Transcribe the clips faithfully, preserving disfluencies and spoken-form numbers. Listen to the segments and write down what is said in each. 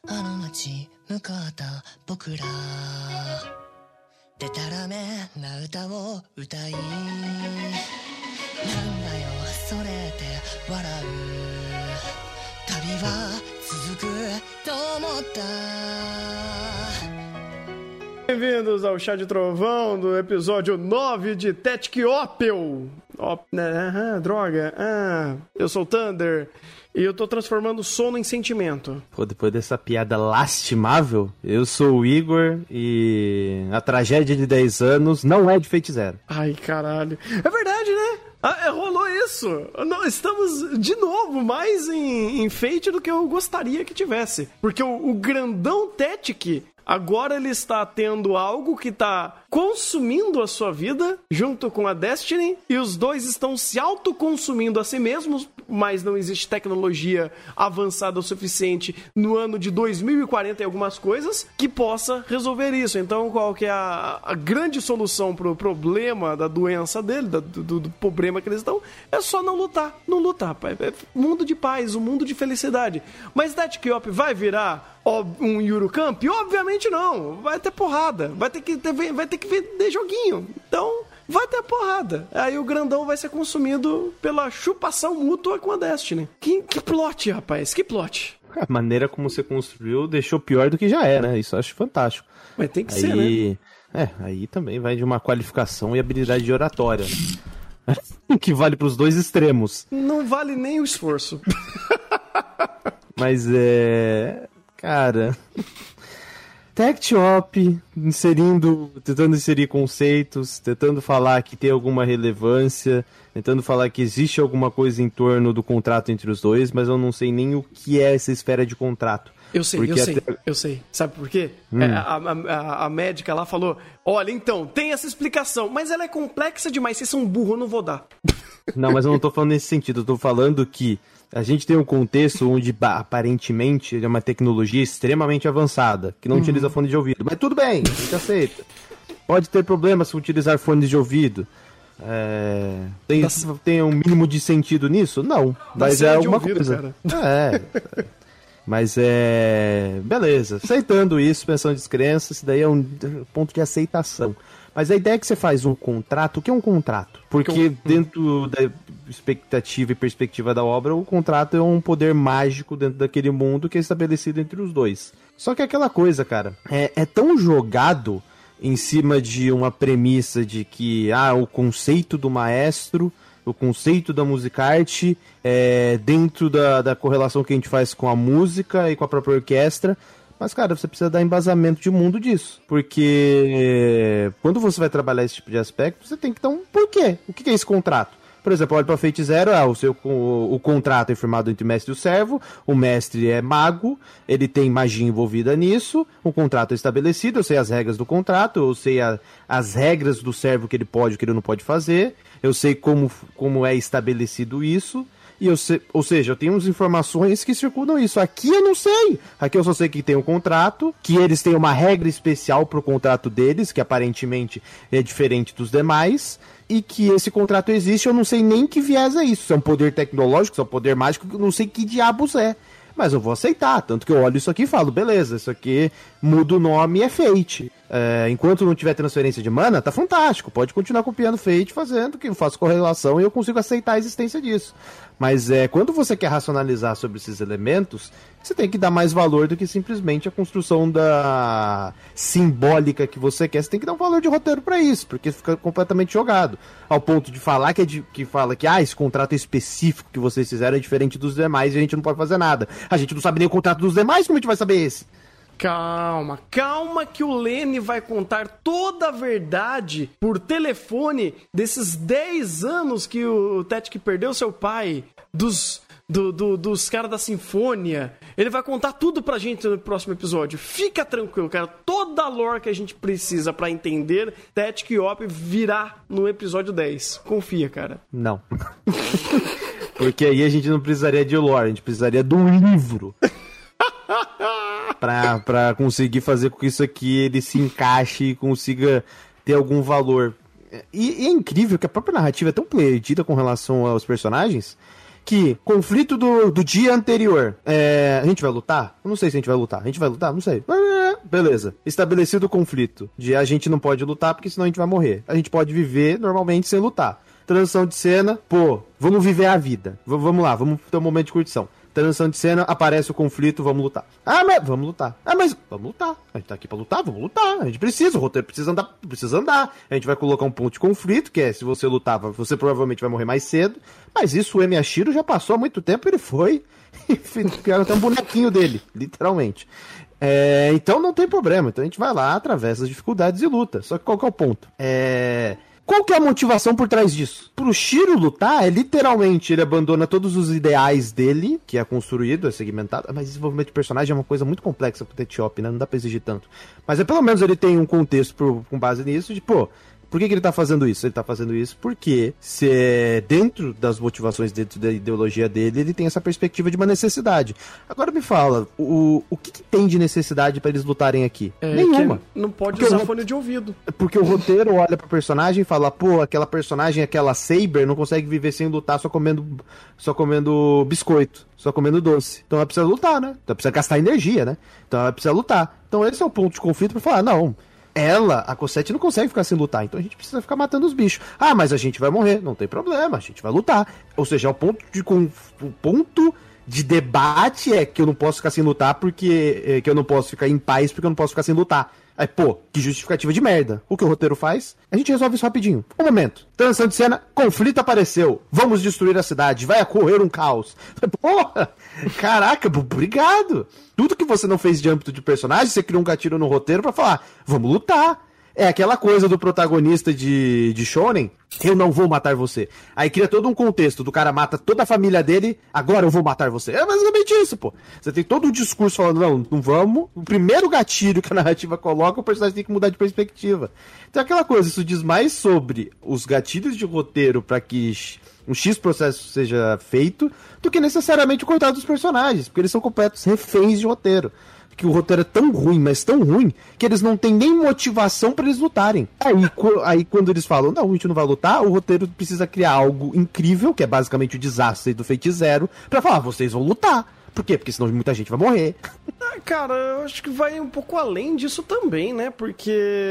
あの街向かった僕らでたらめな歌を歌いなんだよそれって笑う旅は続くと思った Bem-vindos ao Chá de Trovão do episódio nove de Tetkiopel. Op, né? Ah, droga. Ah, eu sou o Thunder e eu tô transformando sono em sentimento. Pô, depois dessa piada lastimável, eu sou o Igor e a tragédia de dez anos não é de Fate Zero. Ai, caralho. É verdade, né? Ah, rolou isso. Não, estamos, de novo, mais em, em Fate do que eu gostaria que tivesse. Porque o, o grandão Tetik, agora ele está tendo algo que está consumindo a sua vida, junto com a Destiny, e os dois estão se autoconsumindo a si mesmos, mas não existe tecnologia avançada o suficiente no ano de dois mil e quarenta e algumas coisas que possa resolver isso. Então, qual que é a, a grande solução para o problema da doença dele, da, do, do problema que eles estão, é só não lutar. Não lutar, rapaz. É mundo de paz, um mundo de felicidade. Mas Tetkiop vai virar um Eurocamp? Obviamente não. Vai ter porrada. Vai ter que ter, vai ter que vender joguinho. Então, vai ter porrada. Aí o grandão vai ser consumido pela chupação mútua com a Destiny. Que, que plot, rapaz. Que plot. A maneira como você construiu deixou pior do que já é, né? Isso eu acho fantástico. Mas tem que aí, ser, né? É, aí também vai de uma qualificação e habilidade de oratória, né? Que vale pros dois extremos. Não vale nem o esforço. Mas é... Cara... Tetkiop, inserindo, tentando inserir conceitos, tentando falar que tem alguma relevância, tentando falar que existe alguma coisa em torno do contrato entre os dois, mas eu não sei nem o que é essa esfera de contrato. Eu sei, Porque eu sei, até... eu sei. Sabe por quê? Hum. É, a, a, a médica lá falou, olha, então, tem essa explicação, mas ela é complexa demais, vocês são burro, eu não vou dar. Não, mas eu não tô falando nesse sentido, eu tô falando que a gente tem um contexto onde, aparentemente, é uma tecnologia extremamente avançada, que não uhum. utiliza fone de ouvido. Mas tudo bem, a gente aceita. Pode ter problemas se utilizar fones de ouvido. É... Tem, da... tem um mínimo de sentido nisso? Não. Da mas é alguma ouvido, coisa. Cara. É. Mas é... Beleza. Aceitando isso, pensando em descrença, isso daí é um ponto de aceitação. Mas a ideia é que você faz um contrato, o que é um contrato? Porque dentro da expectativa e perspectiva da obra, o contrato é um poder mágico dentro daquele mundo que é estabelecido entre os dois. Só que é aquela coisa, cara, é, é tão jogado em cima de uma premissa de que, ah, o conceito do maestro, o conceito da musicarte, é dentro da, da correlação que a gente faz com a música e com a própria orquestra. Mas, cara, você precisa dar embasamento de mundo disso. Porque quando você vai trabalhar esse tipo de aspecto, você tem que dar um porquê. O que é esse contrato? Por exemplo, olha para Fate Zero, é, o, seu, o, o contrato é firmado entre o mestre e o servo, o mestre é mago, ele tem magia envolvida nisso, o contrato é estabelecido, eu sei as regras do contrato, eu sei a, as regras do servo que ele pode e que ele não pode fazer, eu sei como, como é estabelecido isso. E eu sei, ou seja, eu tenho umas informações que circulam isso. Aqui eu não sei. Aqui eu só sei que tem um contrato, que eles têm uma regra especial pro contrato deles, que aparentemente é diferente dos demais, e que esse contrato existe, eu não sei nem que viés é isso. Se é um poder tecnológico, se é um poder mágico, eu não sei que diabos é. Mas eu vou aceitar, tanto que eu olho isso aqui e falo, beleza, isso aqui muda o nome e é Fate. É, enquanto não tiver transferência de mana, tá fantástico, pode continuar copiando Fate, fazendo que eu faço correlação e eu consigo aceitar a existência disso. Mas é, quando você quer racionalizar sobre esses elementos, você tem que dar mais valor do que simplesmente a construção da simbólica que você quer. Você tem que dar um valor de roteiro pra isso, porque fica completamente jogado. Ao ponto de falar que, é de, que fala que ah, esse contrato específico que vocês fizeram é diferente dos demais e a gente não pode fazer nada. A gente não sabe nem o contrato dos demais, como a gente vai saber esse? Calma, calma que o Lenny vai contar toda a verdade por telefone desses dez anos que o Tetik perdeu seu pai, dos, do, do, dos caras da Sinfônia. Ele vai contar tudo pra gente no próximo episódio. Fica tranquilo, cara. Toda a lore que a gente precisa pra entender Tetkiop virá no episódio dez. Confia, cara. Não. Porque aí a gente não precisaria de lore, a gente precisaria de um livro. Pra, pra conseguir fazer com que isso aqui ele se encaixe e consiga ter algum valor. E, e é incrível que a própria narrativa é tão perdida com relação aos personagens que conflito do, do dia anterior, é, a gente vai lutar? Eu não sei se a gente vai lutar. A gente vai lutar? Não sei. Beleza. Estabelecido o conflito de a gente não pode lutar porque senão a gente vai morrer. A gente pode viver normalmente sem lutar. Transição de cena, pô, vamos viver a vida. V- vamos lá, vamos ter um momento de curtição. Transição de cena, aparece o conflito, vamos lutar. Ah, mas vamos lutar. Ah, mas vamos lutar. A gente tá aqui pra lutar, vamos lutar. A gente precisa, o roteiro precisa andar, precisa andar. A gente vai colocar um ponto de conflito, que é, se você lutar, você provavelmente vai morrer mais cedo. Mas isso o Emiyashiro já passou há muito tempo, ele foi. E criaram até um bonequinho dele, literalmente. É, então não tem problema. Então a gente vai lá, atravessa as dificuldades e luta. Só que qual que é o ponto? É... Qual que é a motivação por trás disso? Pro Shiro lutar, é literalmente, ele abandona todos os ideais dele, que é construído, é segmentado, mas desenvolvimento de personagem é uma coisa muito complexa pro Tetsuya, né? Não dá pra exigir tanto. Mas é pelo menos ele tem um contexto por, com base nisso, de, pô, por que, que ele tá fazendo isso? Ele tá fazendo isso porque, se é dentro das motivações, dentro da ideologia dele, ele tem essa perspectiva de uma necessidade. Agora me fala, o, o que, que tem de necessidade pra eles lutarem aqui? É, Nenhuma. Não pode Porque usar o- fone de ouvido. Porque o roteiro olha pro personagem e fala, pô, aquela personagem, aquela Saber, não consegue viver sem lutar só comendo, só comendo biscoito, só comendo doce. Então ela precisa lutar, né? Então ela precisa gastar energia, né? Então ela precisa lutar. Então esse é o ponto de conflito pra falar, não, ela, a Cosette, não consegue ficar sem lutar, então a gente precisa ficar matando os bichos. Ah, mas a gente vai morrer, não tem problema, a gente vai lutar. Ou seja, o ponto de, conf- o ponto de debate é que eu não posso ficar sem lutar porque... é, que eu não posso ficar em paz porque eu não posso ficar sem lutar. Aí, pô, que justificativa de merda. O que o roteiro faz? A gente resolve isso rapidinho. Um momento. Transição de cena, conflito apareceu. Vamos destruir a cidade. Vai ocorrer um caos. Porra! Caraca, obrigado. Tudo que você não fez de âmbito de personagem, você criou um gatilho no roteiro pra falar, vamos lutar. É aquela coisa do protagonista de, de Shonen, eu não vou matar você. Aí cria todo um contexto, do cara mata toda a família dele, agora eu vou matar você. É basicamente isso, pô. Você tem todo o discurso falando, não, não vamos. O primeiro gatilho que a narrativa coloca, o personagem tem que mudar de perspectiva. Então é aquela coisa, isso diz mais sobre os gatilhos de roteiro pra que um X processo seja feito, do que necessariamente o coitado dos personagens, porque eles são completos reféns de roteiro. Que o roteiro é tão ruim, mas tão ruim, que eles não têm nem motivação pra eles lutarem. Aí, co- aí quando eles falam, não, a gente não vai lutar, o roteiro precisa criar algo incrível, que é basicamente o desastre do Fate Zero, pra falar, vocês vão lutar. Por quê? Porque senão muita gente vai morrer. Ah, cara, eu acho que vai um pouco além disso também, né? Porque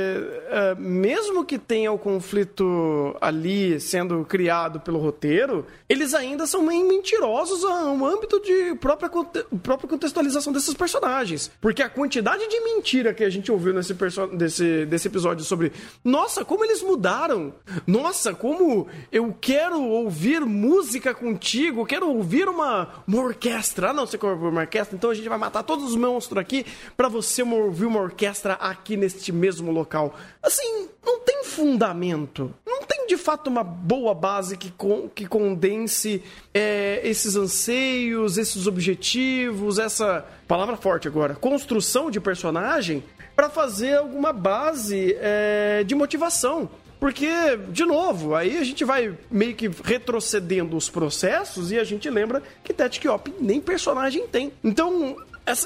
é, mesmo que tenha o conflito ali sendo criado pelo roteiro, eles ainda são meio mentirosos no âmbito de própria, conte- própria contextualização desses personagens. Porque a quantidade de mentira que a gente ouviu nesse, perso- desse, desse episódio sobre nossa, como eles mudaram! Nossa, como eu quero ouvir música contigo, quero ouvir uma, uma orquestra. Ah, não, você quer ouvir uma orquestra? Então a gente vai matar todos os monstros aqui pra você ouvir uma orquestra aqui neste mesmo local. Assim, não tem fundamento. Não tem de fato uma boa base que, con- que condense é, esses anseios, esses objetivos, essa palavra forte agora, construção de personagem pra fazer alguma base é, de motivação. Porque, de novo, aí a gente vai meio que retrocedendo os processos e a gente lembra que Tetsuya nem personagem tem. Então, essa,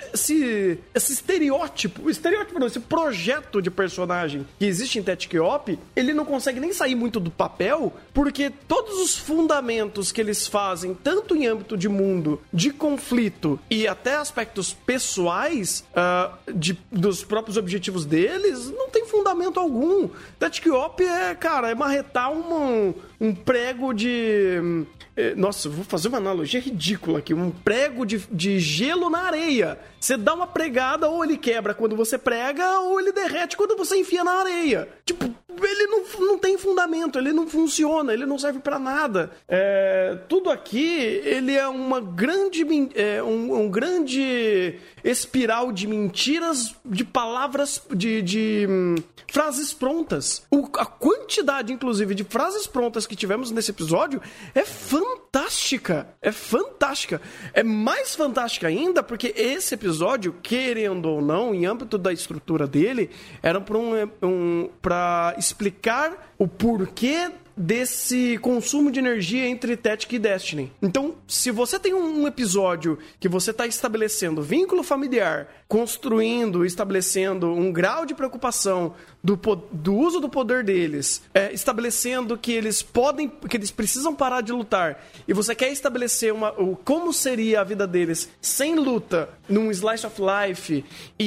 esse, esse estereótipo, estereótipo não, esse projeto de personagem que existe em Tetsuya, ele não consegue nem sair muito do papel, porque todos os fundamentos que eles fazem, tanto em âmbito de mundo, de conflito e até aspectos pessoais uh, de, dos próprios objetivos deles, não tem fundamento algum. Tetsuya é, cara, é marretar uma, um prego de... Nossa, eu vou fazer uma analogia ridícula aqui. Um prego de, de gelo na areia. Você dá uma pregada, ou ele quebra quando você prega, ou ele derrete quando você enfia na areia. Tipo, ele não, não tem fundamento, ele não funciona, ele não serve pra nada. É, tudo aqui, ele é uma grande, é, um, um grande espiral de mentiras, de palavras, de, de hum, frases prontas. O, a quantidade, inclusive, de frases prontas que tivemos nesse episódio é fantástica. É fantástica. É mais fantástica ainda porque esse episódio, querendo ou não, em âmbito da estrutura dele, era para um, um, para explicar o porquê desse consumo de energia entre Tactic e Destiny. Então, se você tem um episódio que você está estabelecendo vínculo familiar, construindo, estabelecendo um grau de preocupação do, do uso do poder deles, é, estabelecendo que eles podem, que eles precisam parar de lutar, e você quer estabelecer uma, o, como seria a vida deles sem luta, num slice of life,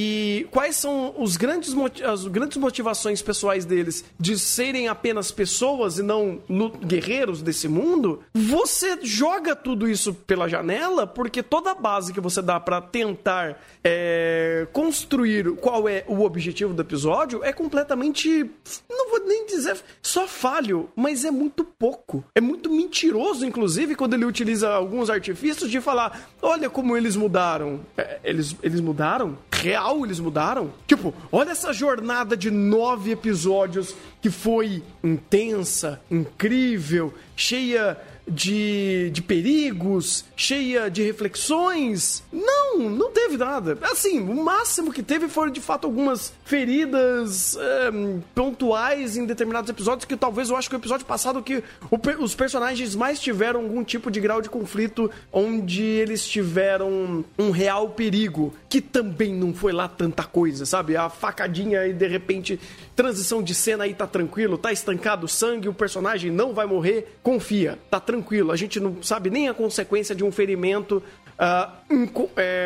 e quais são os grandes, as grandes motivações pessoais deles de serem apenas pessoas e não guerreiros desse mundo, você joga tudo isso pela janela, porque toda a base que você dá pra tentar é, construir qual é o objetivo do episódio é completamente, não vou nem dizer só falho, mas é muito pouco. É muito mentiroso, inclusive, quando ele utiliza alguns artifícios de falar, olha como eles mudaram. É, eles, eles mudaram? Real, eles mudaram? Tipo, olha essa jornada de nove episódios que foi intensa, incrível, cheia de, de perigos, cheia de reflexões. Não, não teve nada. Assim, o máximo que teve foram, de fato, algumas feridas é, pontuais em determinados episódios, que talvez eu acho que o episódio passado que o, os personagens mais tiveram algum tipo de grau de conflito onde eles tiveram um real perigo, que também não foi lá tanta coisa, sabe? A facadinha e de repente transição de cena aí tá tranquilo, tá estancado o sangue, o personagem não vai morrer, confia, tá tranquilo, a gente não sabe nem a consequência de um ferimento uh, inco-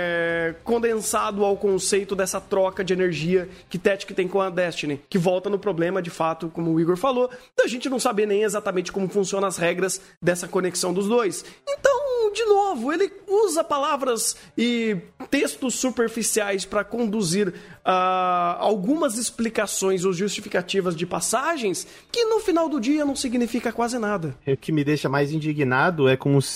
é, condensado ao conceito dessa troca de energia que Tactic tem com a Destiny, que volta no problema, de fato, como o Igor falou, da gente não saber nem exatamente como funcionam as regras dessa conexão dos dois. Então, de novo, ele usa palavras e textos superficiais para conduzir uh, algumas explicações ou justificativas de passagens que no final do dia não significa quase nada. O que me deixa mais indignado é como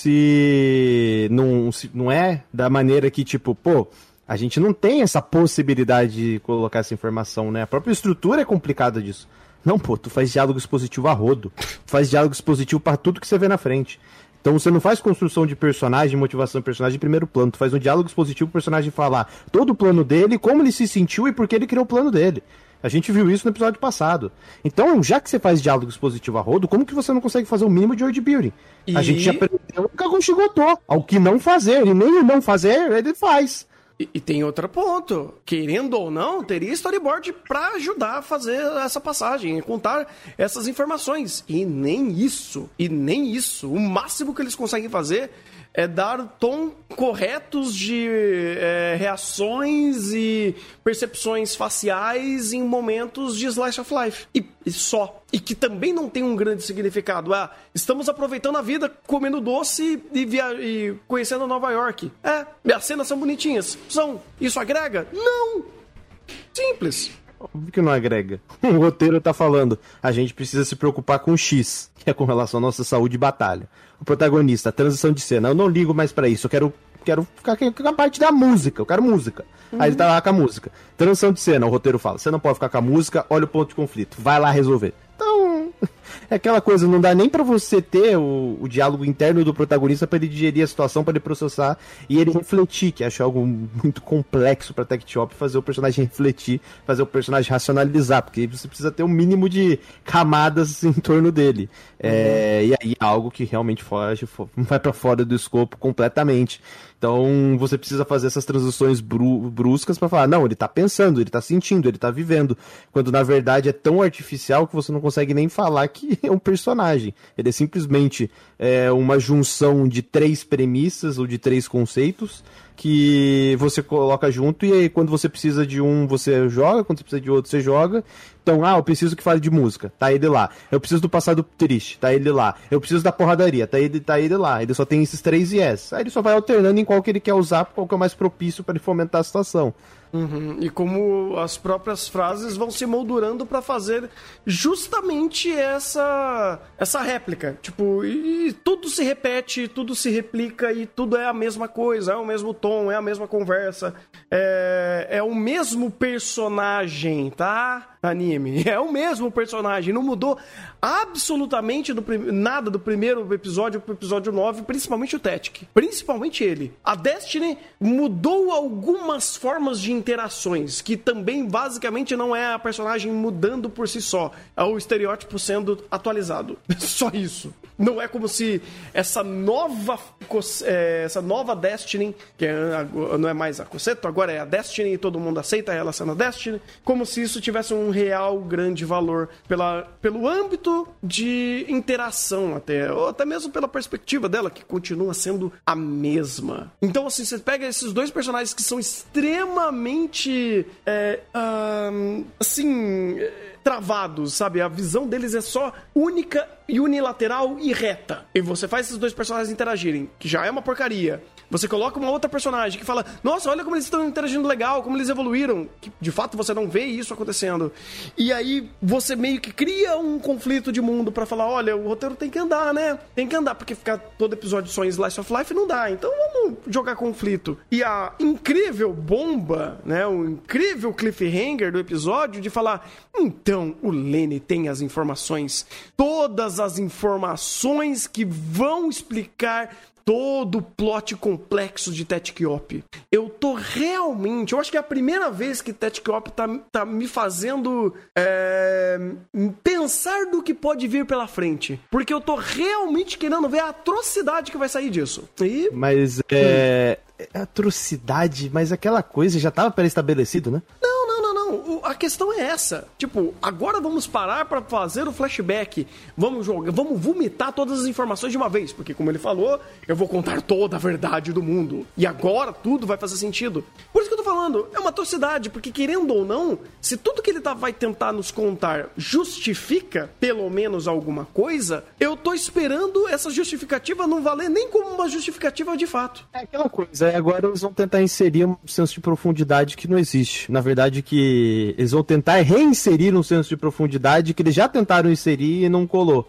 se não, se não é da maneira que, tipo, pô, a gente não tem essa possibilidade de colocar essa informação, né? A própria estrutura é complicada disso. Não, pô, tu faz diálogo expositivo a rodo. Tu faz diálogo expositivo para tudo que você vê na frente. Então você não faz construção de personagem, motivação de personagem em primeiro plano. Tu faz um diálogo expositivo pro personagem falar todo o plano dele, como ele se sentiu e por que ele criou o plano dele. A gente viu isso no episódio passado. Então, já que você faz diálogo expositivo a rodo, como que você não consegue fazer o mínimo de world building? E... A gente já aprendeu o Kagon Shigoto. Ao que não fazer, e nem o não fazer, ele faz. E, e tem outro ponto. Querendo ou não, teria storyboard pra ajudar a fazer essa passagem e contar essas informações. E nem isso. E nem isso. O máximo que eles conseguem fazer é dar tom corretos de é, reações e percepções faciais em momentos de slice of life. E, e só. E que também não tem um grande significado. Ah, estamos aproveitando a vida, comendo doce e, via- e conhecendo Nova York. É, as cenas são bonitinhas. São. Isso agrega? Não! Simples. Óbvio que não agrega. O roteiro tá falando, a gente precisa se preocupar com o X, que é com relação à nossa saúde e batalha. O protagonista, a transição de cena, eu não ligo mais pra isso, eu quero, quero ficar com a parte da música, eu quero música. Uhum. Aí ele tá lá com a música. Transição de cena, o roteiro fala, você não pode ficar com a música, olha o ponto de conflito, vai lá resolver. Então, é aquela coisa, não dá nem pra você ter o, o diálogo interno do protagonista pra ele digerir a situação, pra ele processar e ele refletir, que acho algo muito complexo pra Tech Shop, fazer o personagem refletir, fazer o personagem racionalizar, porque você precisa ter um mínimo de camadas em torno dele. É, e aí é algo que realmente foge, vai pra fora do escopo completamente. Então você precisa fazer essas transições bru- bruscas pra falar, não, ele tá pensando, ele tá sentindo, ele tá vivendo, quando na verdade é tão artificial que você não consegue nem falar que é um personagem. Ele é simplesmente é, uma junção de três premissas ou de três conceitos que você coloca junto e aí quando você precisa de um você joga, quando você precisa de outro você joga. Então, ah, eu preciso que fale de música, tá ele lá. Eu preciso do passado triste, tá ele lá. Eu preciso da porradaria, tá ele, tá ele lá. Ele só tem esses três yes. Aí ele só vai alternando em qual que ele quer usar, qual que é o mais propício para ele fomentar a situação. Uhum. E como as próprias frases vão se moldurando pra fazer justamente essa essa réplica. Tipo, e, e tudo se repete, tudo se replica e tudo é a mesma coisa, é o mesmo tom, é a mesma conversa, é, é o mesmo personagem, tá? Anime, é o mesmo personagem, não mudou absolutamente do prim- nada do primeiro episódio pro episódio nove, principalmente o Tactic, principalmente ele. A Destiny mudou algumas formas de interações, que também basicamente não é a personagem mudando por si só, é o estereótipo sendo atualizado. Só isso. Não é como se essa nova é, essa nova Destiny, que é, não é mais a Cosseto, agora é a Destiny e todo mundo aceita ela sendo a Destiny, como se isso tivesse um real grande valor pela, pelo âmbito de interação até, ou até mesmo pela perspectiva dela, que continua sendo a mesma. Então, assim, você pega esses dois personagens que são extremamente é, um, assim, travados, sabe? A visão deles é só única e unilateral e reta. E você faz esses dois personagens interagirem, que já é uma porcaria. Você coloca uma outra personagem que fala, nossa, olha como eles estão interagindo legal, como eles evoluíram. Que, de fato, você não vê isso acontecendo. E aí, você meio que cria um conflito de mundo pra falar, olha, o roteiro tem que andar, né? Tem que andar, porque ficar todo episódio só em Slice of Life não dá. Então, vamos jogar conflito. E a incrível bomba, né? O incrível cliffhanger do episódio de falar, então, o Lenny tem as informações. Todas as informações que vão explicar todo o plot complexo de Tetkiop. Eu tô realmente... Eu acho que é a primeira vez que Tetkiop tá, tá me fazendo é, pensar do que pode vir pela frente. Porque eu tô realmente querendo ver a atrocidade que vai sair disso. E... Mas é... é atrocidade, mas aquela coisa já tava pré-estabelecido, né? Não, não, não, não. O, a questão é essa. Tipo, agora vamos parar pra fazer o flashback. Vamos jogar, vamos vomitar todas as informações de uma vez. Porque, como ele falou, eu vou contar toda a verdade do mundo. E agora tudo vai fazer sentido. Por isso que eu tô falando, é uma atrocidade. Porque, querendo ou não, se tudo que ele tá, vai tentar nos contar justifica, pelo menos, alguma coisa, eu tô esperando essa justificativa não valer nem como uma justificativa de fato. É aquela coisa. Agora eles vão tentar inserir um senso de profundidade que não existe. Na verdade, que eles vão tentar reinserir um senso de profundidade que eles já tentaram inserir e não colou.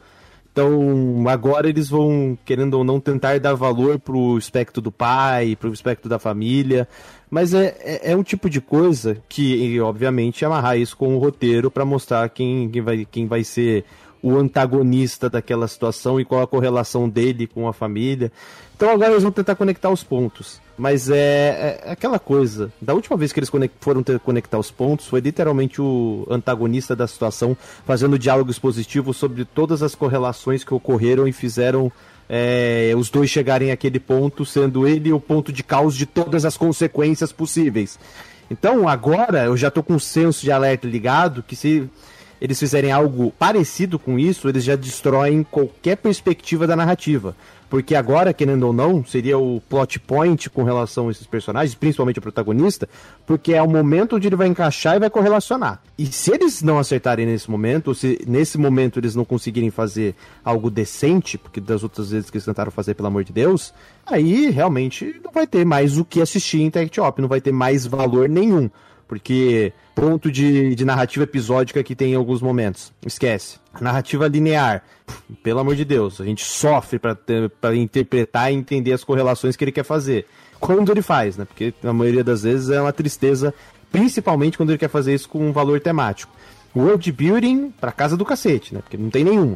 Então, agora eles vão, querendo ou não, tentar dar valor pro aspecto do pai, pro aspecto da família. Mas é, é, é um tipo de coisa que, obviamente, amarrar isso com o roteiro para mostrar quem, quem, vai, quem vai ser o antagonista daquela situação e qual a correlação dele com a família. Então agora eles vão tentar conectar os pontos. Mas é, é aquela coisa. Da última vez que eles conect, foram ter, conectar os pontos, foi literalmente o antagonista da situação fazendo diálogo expositivo sobre todas as correlações que ocorreram e fizeram é, os dois chegarem àquele ponto, sendo ele o ponto de causa de todas as consequências possíveis. Então agora eu já tô com um senso de alerta ligado que se eles fizerem algo parecido com isso, eles já destroem qualquer perspectiva da narrativa. Porque agora, querendo ou não, seria o plot point com relação a esses personagens, principalmente o protagonista, porque é o momento onde ele vai encaixar e vai correlacionar. E se eles não acertarem nesse momento, ou se nesse momento eles não conseguirem fazer algo decente, porque das outras vezes que eles tentaram fazer, pelo amor de Deus, aí realmente não vai ter mais o que assistir em Tetkiop, não vai ter mais valor nenhum. Porque ponto de, de narrativa episódica que tem em alguns momentos. Esquece. A narrativa linear. Pelo amor de Deus. A gente sofre pra, ter, pra interpretar e entender as correlações que ele quer fazer. Quando ele faz, né? Porque na maioria das vezes é uma tristeza. Principalmente quando ele quer fazer isso com um valor temático. World building pra casa do cacete, né? Porque não tem nenhum.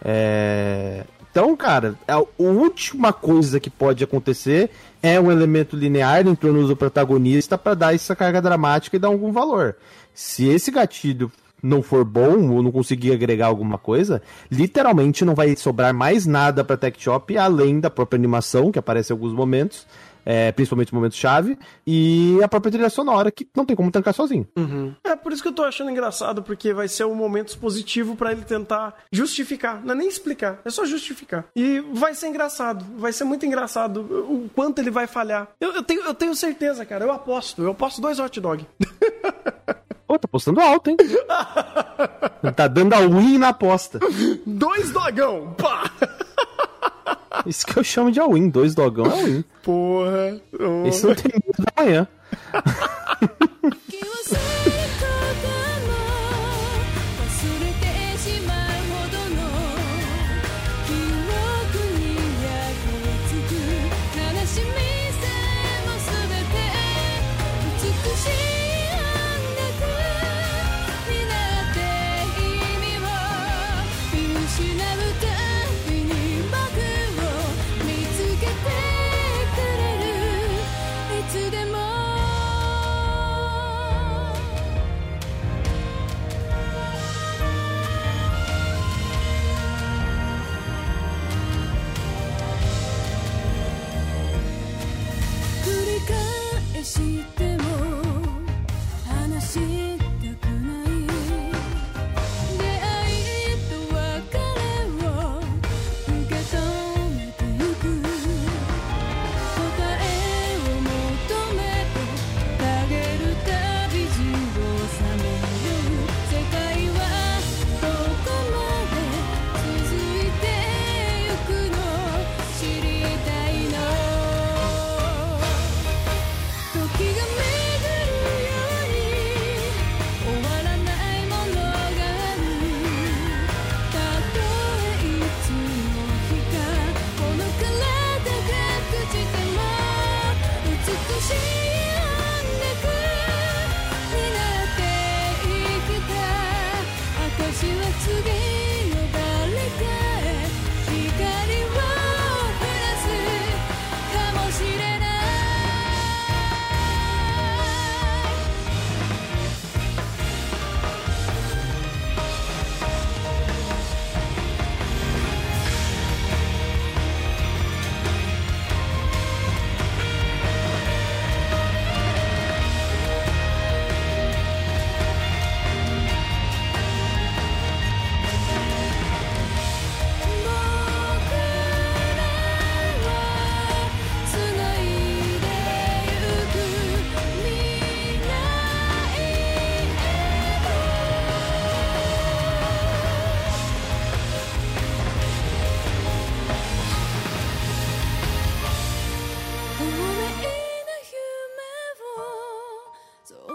É... Então, cara, a última coisa que pode acontecer é um elemento linear em torno do protagonista para dar essa carga dramática e dar algum valor. Se esse gatilho não for bom ou não conseguir agregar alguma coisa, literalmente não vai sobrar mais nada para Tetkiop além da própria animação, que aparece em alguns momentos, é, principalmente momentos-chave, e a própria trilha sonora, que não tem como tancar sozinho. Uhum. É por isso que eu tô achando engraçado, porque vai ser um momento expositivo pra ele tentar justificar, não é nem explicar, é só justificar. E vai ser engraçado, vai ser muito engraçado o quanto ele vai falhar. Eu, eu, tenho, eu tenho certeza, cara, eu aposto, eu aposto dois hot dog. Pô, tá apostando alto, hein? Tá dando a win na aposta. Dois dogão, pá! Isso que eu chamo de all-in, dois dogão é all-in. Porra. Oh. Isso não tem medo da manhã.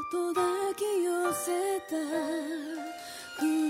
と抱き寄せた